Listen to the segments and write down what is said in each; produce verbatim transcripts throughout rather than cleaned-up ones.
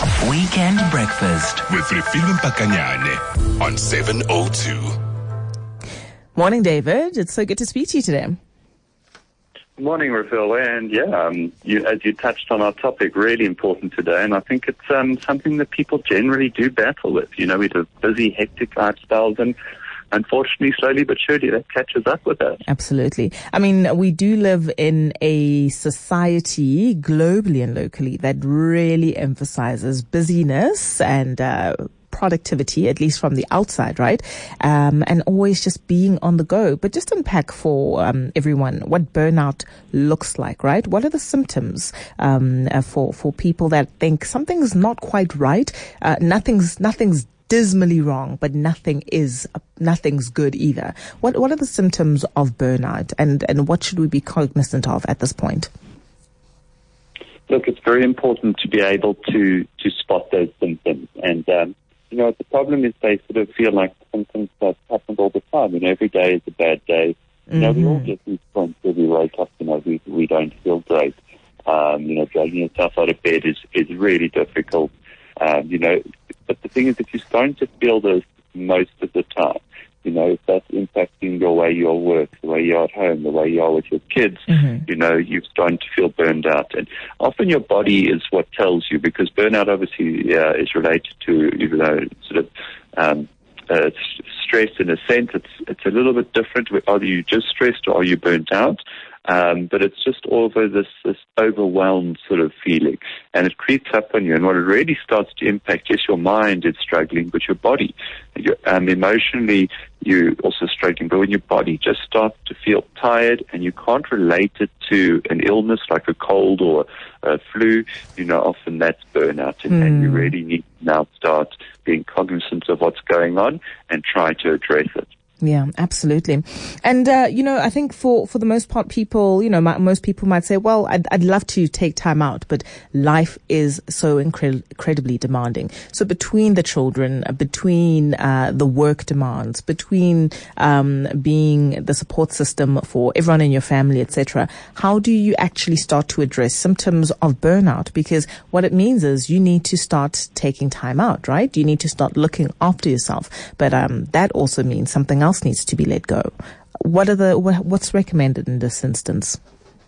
Weekend Breakfast with Refilwe Mpakanyane on seven oh two. Morning, David. It's so good to speak to you today. Morning, Refilwe. And yeah, um, you, as you touched on our topic, really important today. And I think it's um, something that people generally do battle with. You know, we have busy, hectic lifestyles, and unfortunately, slowly but surely, that catches up with us. Absolutely. I mean, we do live in a society, globally and locally, that really emphasizes busyness and uh, productivity, at least from the outside, right? Um, and always just being on the go. But just unpack for um, everyone what burnout looks like, right? What are the symptoms um, uh, for for people that think something's not quite right? Uh, nothing's nothing's dismally wrong, but nothing is nothing's good either. What what are the symptoms of burnout, and and what should we be cognizant of at this point? Look, it's very important to be able to to spot those symptoms, and um, you know the problem is they sort of feel like symptoms that happen all the time. You know, every day is a bad day. You know, mm-hmm. we all get these points where we wake up, you know, we we don't feel great. Um, you know, dragging yourself out of bed is is really difficult. Um, you know, but the thing is, if you're starting to feel this most of the time, you know, if that's impacting the way you work, the way you're at home, the way you are with your kids, mm-hmm. you know, you're starting to feel burned out. And often your body is what tells you, because burnout obviously uh, is related to, you know, sort of um, uh, stress in a sense. It's it's a little bit different. Are you just stressed or are you burnt out? Um, but it's just over this, this overwhelmed sort of feeling, and it creeps up on you. And what it really starts to impact, yes, your mind is struggling, but your body, you're, um, emotionally, you're also struggling. But when your body just starts to feel tired and you can't relate it to an illness like a cold or a flu, you know, often that's burnout. And, mm. and you really need to now start being cognizant of what's going on and try to address it. Yeah, absolutely. And, uh, you know, I think for, for the most part, people, you know, my, most people might say, well, I'd, I'd love to take time out, but life is so incre- incredibly demanding. So between the children, between uh, the work demands, between um, being the support system for everyone in your family, et cetera, how do you actually start to address symptoms of burnout? Because what it means is you need to start taking time out, right? You need to start looking after yourself. But um, that also means something else needs to be let go. What are the what's recommended in this instance?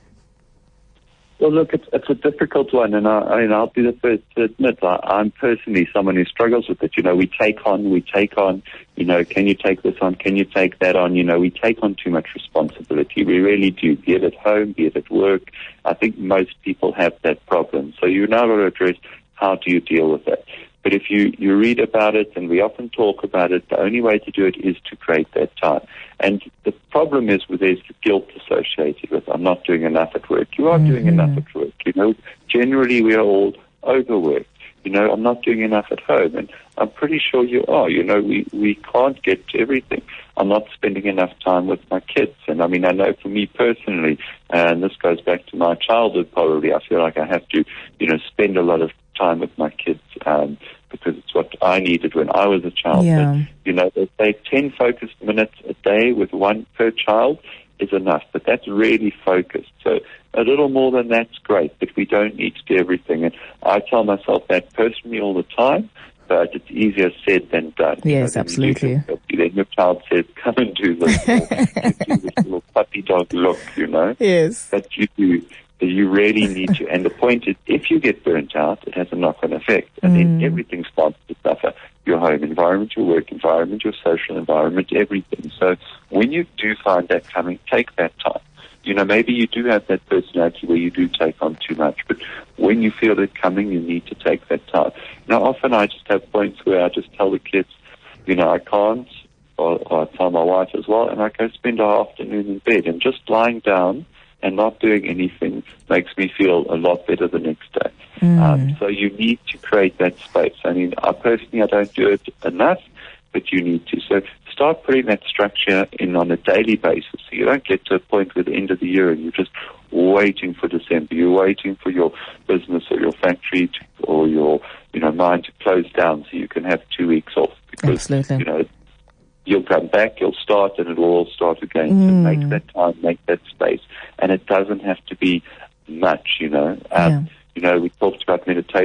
Well, look, it's, it's a difficult one, and I, I mean, I'll be the first to admit I, I'm personally someone who struggles with it. You know, we take on, we take on. You know, can you take this on? Can you take that on? You know, we take on too much responsibility. We really do, be it at home, be it at work. I think most people have that problem. So you now got to address, how do you deal with that? But if you, you read about it, and we often talk about it, the only way to do it is to create that time. And the problem is with there's guilt associated with, I'm not doing enough at work. You are mm-hmm. doing enough at work. You know, generally we are all overworked. You know, I'm not doing enough at home. And I'm pretty sure you are. You know, we, we can't get to everything. I'm not spending enough time with my kids. And I mean, I know for me personally, and this goes back to my childhood probably, I feel like I have to, you know, spend a lot of time with my kids, um, because it's what I needed when I was a child. Yeah. But, you know, they say ten focused minutes a day with one per child is enough, but that's really focused. So a little more than that's great, but we don't need to do everything. And I tell myself that personally all the time, but it's easier said than done. Yes, you know, absolutely. You then your child says, come and do this, or you do this little puppy dog look, you know. Yes. That you do. You really need to. And the point is, if you get burnt out, it has a knock-on effect. And mm. then everything starts to suffer. Your home environment, your work environment, your social environment, everything. So when you do find that coming, take that time. You know, maybe you do have that personality where you do take on too much, but when you feel it coming, you need to take that time. Now, often I just have points where I just tell the kids, you know, I can't, or, or I tell my wife as well, and I go spend our afternoon in bed, and just lying down and not doing anything makes me feel a lot better the next day. Mm. Um, so you need to create that space. I mean, I personally, I don't do it enough, but you need to. So start putting that structure in on a daily basis, so you don't get to a point with the end of the year and you're just waiting for December. You're waiting for your business or your factory to, or your, you know, mine to close down so you can have two weeks off. Because, Absolutely. you know, you'll come back, you'll start, and it'll all start again. Mm. So make that time, make that space. And it doesn't have to be much, you know. Um, yeah. You know, we talked about meditation before.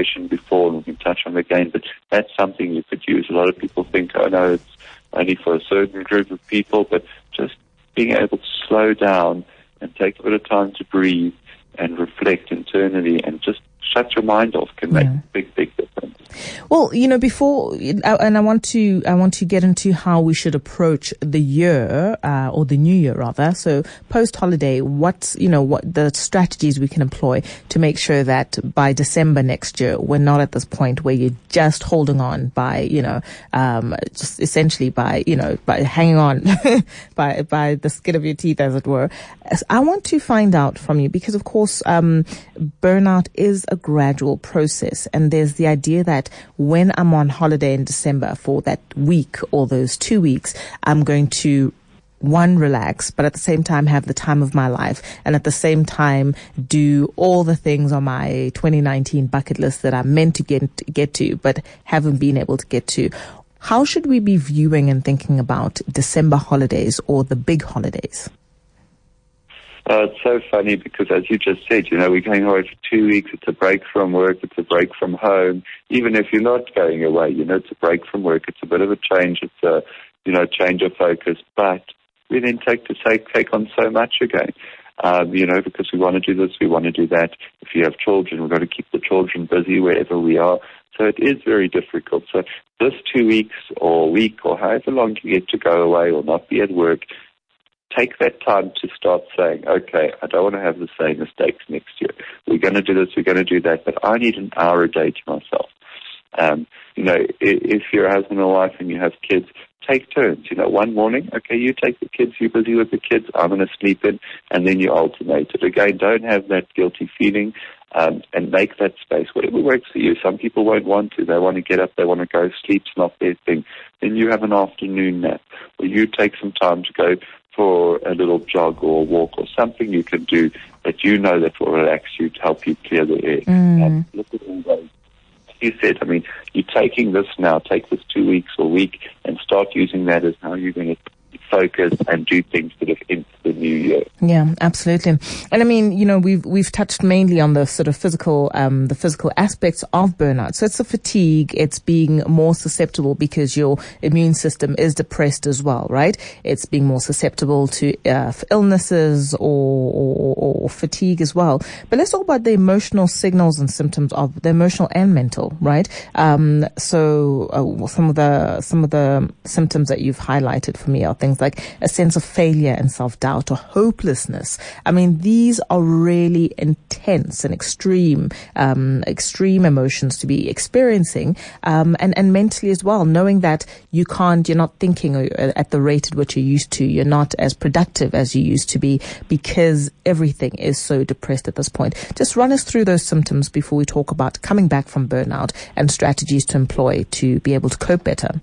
before, and we can touch on it again, but that's something you could use. A lot of people think, oh no, it's only for a certain group of people, but just being able to slow down and take a bit of time to breathe and reflect internally and just shut your mind off can make yeah. a big, big difference. Well, you know, before, and I want to, I want to get into how we should approach the year, uh, or the new year rather. So post-holiday, what's, you know, what the strategies we can employ to make sure that by December next year, we're not at this point where you're just holding on by, you know, um, just essentially by, you know, by hanging on by, by the skin of your teeth, as it were. I want to find out from you because, of course, um, burnout is a gradual process, and there's the idea that when I'm on holiday in December for that week or those two weeks, I'm going to one, relax, but at the same time have the time of my life, and at the same time do all the things on my twenty nineteen bucket list that I'm meant to get get to, but haven't been able to get to. How should we be viewing and thinking about December holidays or the big holidays? Uh, it's so funny because, as you just said, you know, we're going away for two weeks. It's a break from work. It's a break from home. Even if you're not going away, you know, it's a break from work. It's a bit of a change. It's a, you know, change of focus. But we then take to take, take on so much again, um, you know, because we want to do this, we want to do that. If you have children, we've got to keep the children busy wherever we are. So it is very difficult. So this two weeks or week or however long you get to go away or not be at work, take that time to start saying, okay, I don't want to have the same mistakes next year. We're going to do this, we're going to do that, but I need an hour a day to myself. Um, you know, if you're a husband or wife and you have kids, take turns. You know, one morning, okay, you take the kids, you're busy with the kids, I'm going to sleep in, and then you alternate it. Again, don't have that guilty feeling, um, and make that space. Whatever works for you. Some people won't want to. They want to get up, they want to go, sleep's not their thing. Then you have an afternoon nap, or you take some time to go for a little jog or walk or something you can do that you know that will relax you to help you clear the air. Mm. Um, look at all those. You said, I mean, you're taking this now, take this two weeks or week and start using that as how you're going to focus and do things sort of into the new year. Yeah, absolutely. And I mean, you know, we've we've touched mainly on the sort of physical, um, the physical aspects of burnout. So it's the fatigue, it's being more susceptible because your immune system is depressed as well, right? It's being more susceptible to uh, illnesses or, or, or fatigue as well. But let's talk about the emotional signals and symptoms of the emotional and mental, right? Um, so uh, some of the some of the symptoms that you've highlighted for me are things like a sense of failure and self-doubt or hopelessness. I mean, these are really intense and extreme, um, extreme emotions to be experiencing, um, and, and mentally as well, knowing that you can't, you're not thinking at the rate at which you're used to, you're not as productive as you used to be because everything is so depressed at this point. Just run us through those symptoms before we talk about coming back from burnout and strategies to employ to be able to cope better.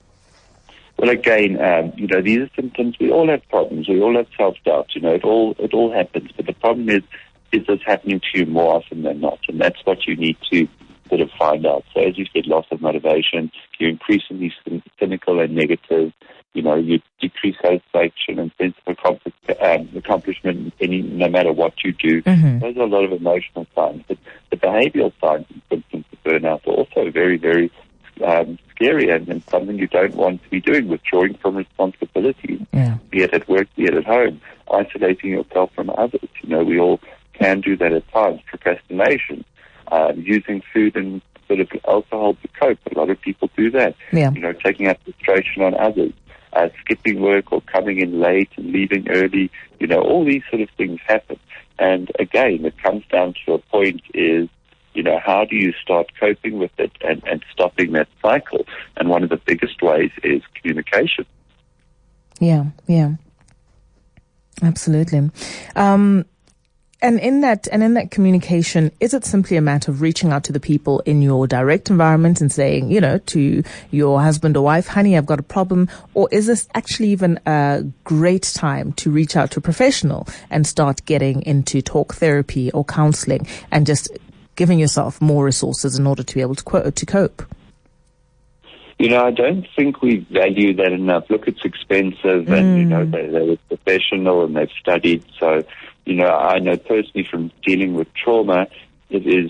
Well, again, um, you know, these are symptoms. We all have problems. We all have self-doubt. You know, it all it all happens. But the problem is, is this happening to you more often than not? And that's what you need to sort of find out. So, as you said, loss of motivation. You're increasingly cynical and negative. You know, you decrease satisfaction and sense of um, accomplishment any, no matter what you do. Mm-hmm. Those are a lot of emotional signs. But the behavioral signs and symptoms of burnout are also very, very Um, scary and, and something you don't want to be doing, withdrawing from responsibilities, yeah. be it at work, be it at home, isolating yourself from others. You know, we all can do that at times. Procrastination, uh, using food and sort of alcohol to cope. A lot of people do that. Yeah. You know, taking out frustration on others, uh, skipping work or coming in late and leaving early. You know, all these sort of things happen. And again, it comes down to a point is, you know, how do you start coping with it and, and stopping that cycle? And one of the biggest ways is communication. Yeah, yeah, absolutely. Um, and in that, and in that communication, is it simply a matter of reaching out to the people in your direct environment and saying, you know, to your husband or wife, honey, I've got a problem? Or is this actually even a great time to reach out to a professional and start getting into talk therapy or counseling and just giving yourself more resources in order to be able to co- to cope? You know, I don't think we value that enough. Look, it's expensive, mm. and you know they, they're professional and they've studied. So, you know, I know personally from dealing with trauma, it is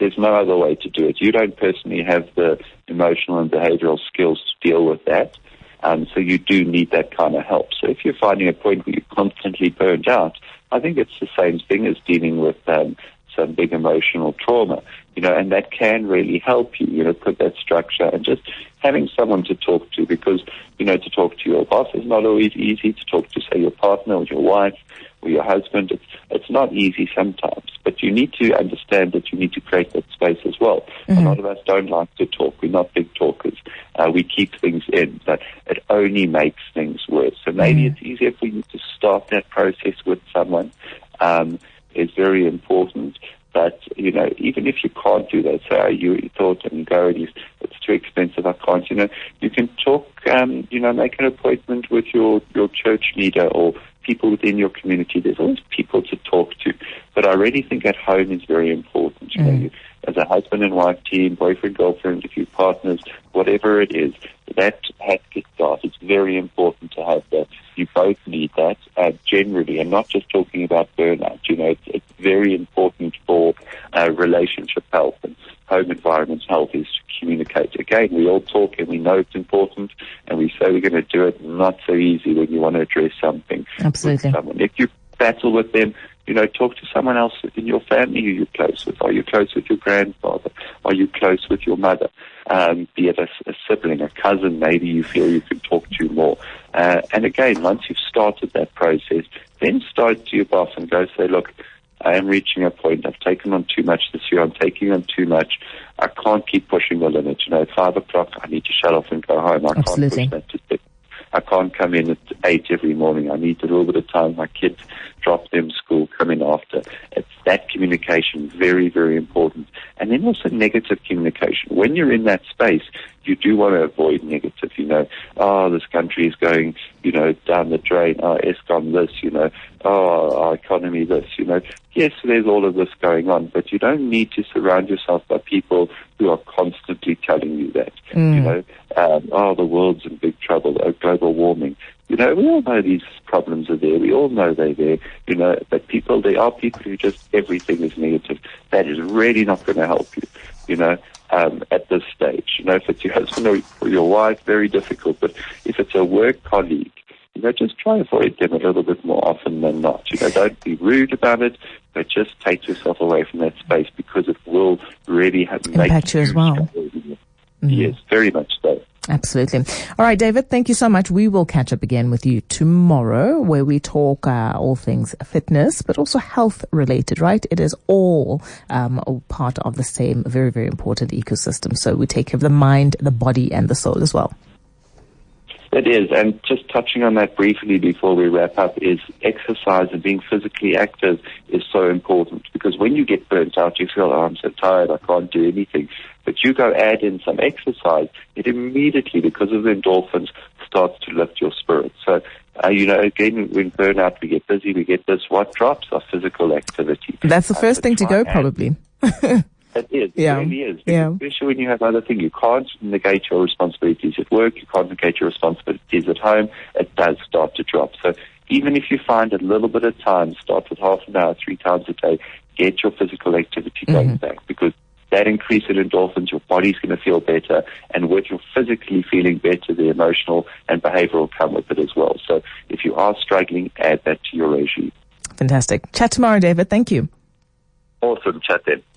there's no other way to do it. You don't personally have the emotional and behavioral skills to deal with that. Um, so you do need that kind of help. So if you're finding a point where you're constantly burned out, I think it's the same thing as dealing with um, some big emotional trauma, you know, and that can really help you, you know, put that structure and just having someone to talk to, because, you know, to talk to your boss is not always easy. To talk to, say, your partner or your wife or your husband, it's, it's not easy sometimes. But you need to understand that you need to create that space as well. Mm-hmm. A lot of us don't like to talk. We're not big talkers. Uh, we keep things in, but it only makes things worse. So maybe mm-hmm. it's easier for you to start that process with someone. Um, is very important. But, you know, even if you can't do that, say you thought and go, it's, it's too expensive, I can't, you know, you can talk, um, you know, make an appointment with your, your church leader or people within your community. There's always people to talk to. But I really think at home is very important. You mm. know, you, as a husband and wife team, boyfriend, girlfriend, if you're partners, whatever it is, that has to start. It's very important to have that. You both need that uh, generally, and not just talking about burnout. You know, it's, it's very important for uh, relationship health and home environment health is to communicate. Again, we all talk and we know it's important, and we say we're going to do it. Not so easy when you want to address something Absolutely. with someone. If you battle with them, you know, talk to someone else in your family who you're close with. Are you close with your grandfather? Are you close with your mother? Um, be it a, a sibling, a cousin, maybe you feel you can talk to more. Uh, and again, once you've started that process, then start to your boss and go say, look, I am reaching a point. I've taken on too much this year. I'm taking on too much. I can't keep pushing the limit. You know, at five o'clock, I need to shut off and go home. I Absolutely. can't push that to six. I can't come in at eight every morning. I need a little bit of time. My kids drop them school, come in after. It's that communication, very, very important. And then also negative communication. When you're in that space, you do want to avoid negative, you know, oh, this country is going, you know, down the drain, oh, Eskom this, you know, oh, our economy this, you know. Yes, there's all of this going on, but you don't need to surround yourself by people who are constantly telling you that, mm. you know, um, oh, the world's in big trouble, oh, global warming. You know, we all know these problems are there. We all know they're there, you know, but people, there are people who just, everything is negative. That is really not going to help you, you know. Um, at this stage, you know, if it's your husband or your wife, very difficult. But if it's a work colleague, you know, just try to avoid them a little bit more often than not. You know, don't be rude about it, but just take yourself away from that space, because it will really have impact you as well. Mm-hmm. Yes, very much so. Absolutely. All right, David, thank you so much. We will catch up again with you tomorrow, where we talk uh, all things fitness, but also health related, right? It is all um, part of the same very, very important ecosystem. So we take care of the mind, the body, and the soul as well. It is, and just touching on that briefly before we wrap up, is exercise and being physically active is so important, because when you get burnt out, you feel, oh, I'm so tired, I can't do anything. But you go add in some exercise, it immediately, because of the endorphins, starts to lift your spirits. So, uh, you know, again, when burnout, we get busy, we get this, what drops our physical activity. That's the first uh, thing to go, probably. It is. Yeah. It really is. Yeah. Especially when you have other things. You can't negate your responsibilities at work. You can't negate your responsibilities at home. It does start to drop. So even if you find a little bit of time, start with half an hour, three times a day, get your physical activity going mm-hmm. back, because that increase in endorphins, your body's going to feel better. And with your physically feeling better, the emotional and behavioral come with it as well. So if you are struggling, add that to your regime. Fantastic. Chat tomorrow, David. Thank you. Awesome. Chat then.